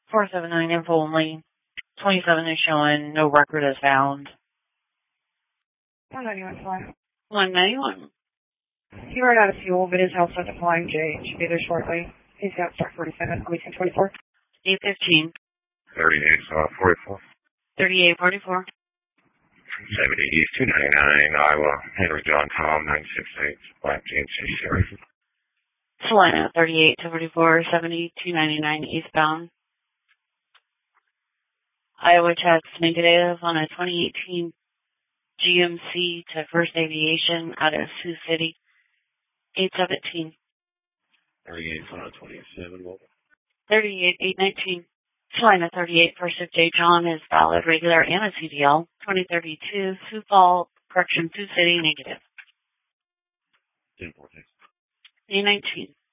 479 info only. 27 is showing no record is found. 191 flying. 191. He ran out of fuel, but his health doesn't flying J. Should be there shortly. He's got star 47, releasing 24. 815. 38, 44. 3844. 70 East 299, Iowa, Henry John Tom, 968, Black GMC Series. Salina 38 to 44, 70 299 eastbound. Iowa checks negative on a 2018 GMC to First Aviation out of Sioux City. 817. 38, 27, 38 819. Salina 38 First of J. John is valid, regular, and a CDL. 2032 Sioux Falls, Sioux City, negative. 1046. 819.